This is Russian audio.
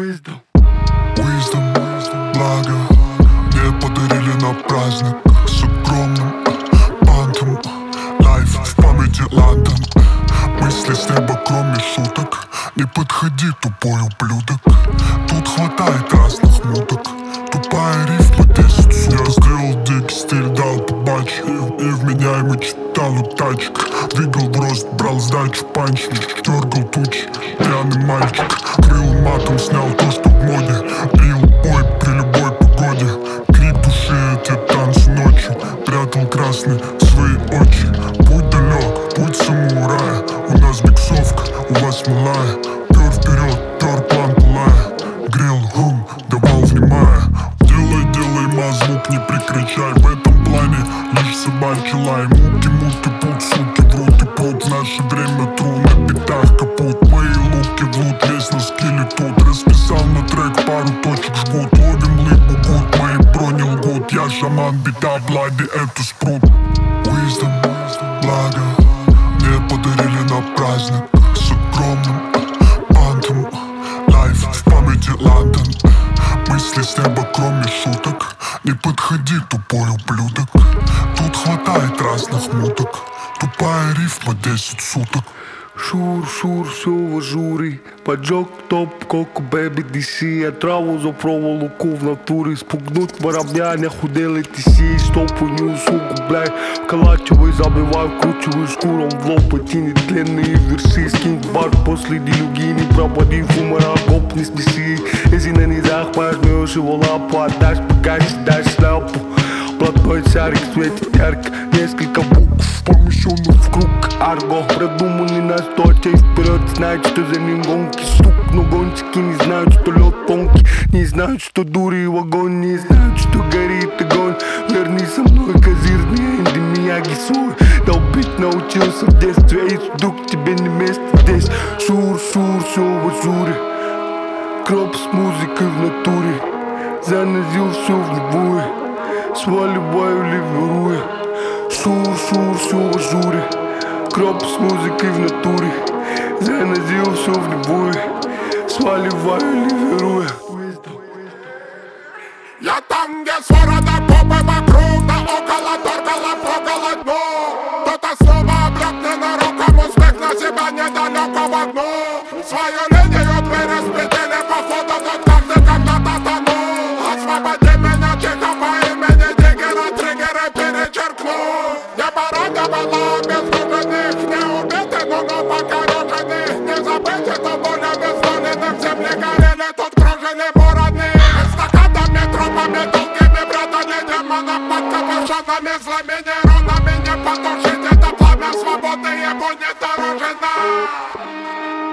Wisdom, благо мне подарили на праздник с огромным бантом. Лайф в памяти Лондон. Мысли с неба, кроме шуток. Не подходи, тупой ублюдок. Тут хватает разных муток. Тупая рифма 10 суток. Я сделал дикий стиль, дал побач. И вменяемый читал у тачек. Двигал в рост, брал сдачу, панч. Дергал тучи, пьяный мальчик. Крыл матом, снял то, что в моде. Лил бой при любой погоде. Крик души, эти танцы ночью. Прятал красный в свои очи. Путь далек, путь самурая. У нас биксовка, у вас малая. Пёр вперед, пёр план пылая. Грел гум, давал внимая. Делай, звук не прекращай. В этом плане лишь собачий лай. Муки, пут, суки, врут и пруд. В наше время тру на битах капут. Мои луки в лут, весь на скилле тут. Расписал на трек, пару точек жгут. Ловим липу, гуд, мои брони лгут. Я шаман, беда, блади, это спрут. Wisdom, благо мне подарили на праздник с огромным бантом. Лайф в памяти Лондон. Мысли с неба, кроме шуток. Не подходи, тупой ублюдок. Тут хватает разных муток. Тупая рифма 10 суток. Шур, все в ажури. Паджок, топ, коко, беби, DC. Я траво за проволоку в натури. Спугнут воробня, худелите си. Стопанju услугу, бляй. Калачево забиваю, кручевую шкуром в лоб. Пътини тленни верси. Скинг бар, после дилюгини. Пропади в умара, гоп, не смеси. Езина ни захваш, ме още вола. Платаш, пакаш, даш сляпо. Платной царик светит ярко. Несколько букв, помещенных в круг. Арго, продуманный на 100 чей вперед. Знают, что за ним гонки. Стук, но гонщики не знают, что лед тонкий. Не знают, что дури в огонь. Не знают, что горит огонь. Верни со мной козырные инди Мияги свой. Долбить научился в детстве. И вдруг тебе не место здесь. Шур, все в ажуре. Кроп с музыкой в натуре. Занозил все в любое. Сваливаю, ливеруя. Шур, все в ажуре. Кроп с музыкой в натуре. Занозил все в любое. Сваливаю, ливеруя. Я там, где свора до попы вокруг. Да около торкала, прогала дно. Кто-то снова облёк ненароком. Успех на себя недалеко в окно. Свою линию переспитили походу. Тут каждый когда-то тонул. Освободи меня тихо по имени Диггера. Триггеры перечеркну. Небо радовало бездушных. Не убиты, но покорёженных. Не забыть, что болями сломлены. В земле горели, тут кружили бороны. Эстакадами, тропами, долгими братами. Демонов под капюшонами, злыми нейронами. Не потушить это пламя свободы, ему не дорожено.